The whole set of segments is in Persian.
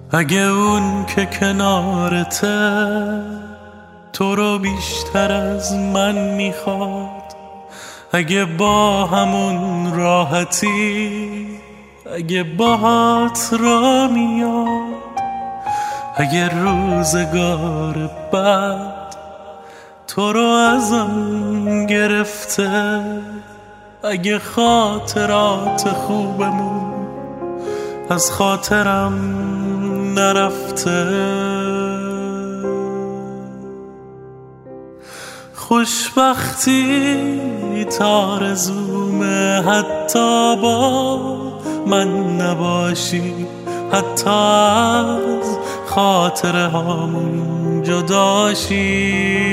اگه اون که کنارته تو رو بیشتر از من میخواد، اگه با همون راحتی، اگه باهات را میاد، اگه روزگار بعد تو رو ازم گرفته، اگه خاطرات خوبمون از خاطرم نرفته، خوشبختی تا آرزومه حتی با من نباشی، حتی از خاطره هامون جداشی،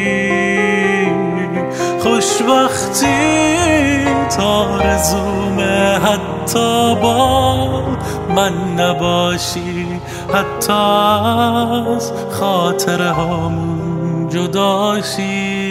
خوشبختی تا آرزومه حتی با من نباشی، حتی از خاطره هامون جداشی.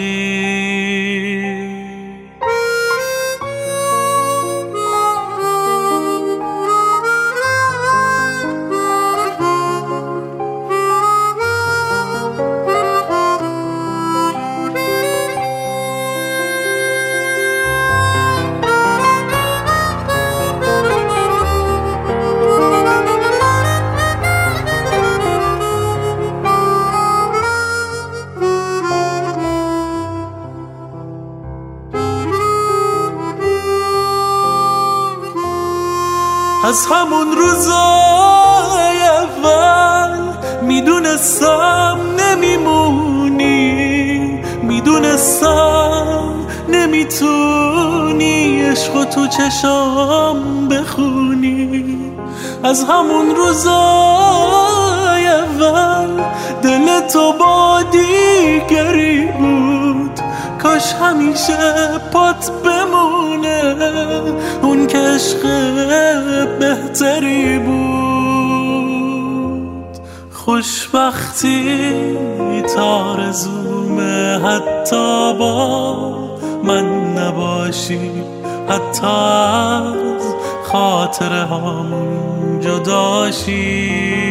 از همون روزای اول میدونستم نمیمونی، میدونستم نمیتونی عشق تو چشام بخونی، از همون روزای اول دل تو با دیگری بود، کاش همیشه پات بمونه اون که عشق بهتری بود، خوشبختی تا آرزومه حتی با من نباشی، حتی از خاطره هامون جداشی،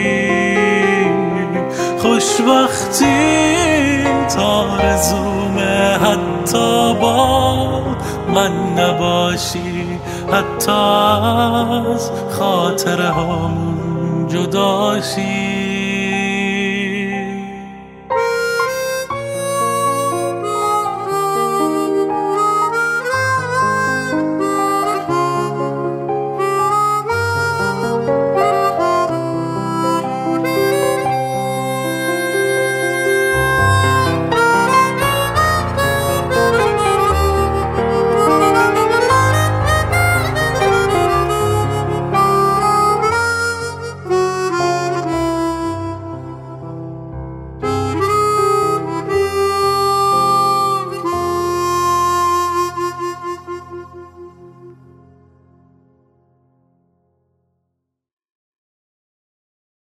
خوشبختی تا آرزومه حتی با من نباشی، حتی از خاطره هامون جداشی.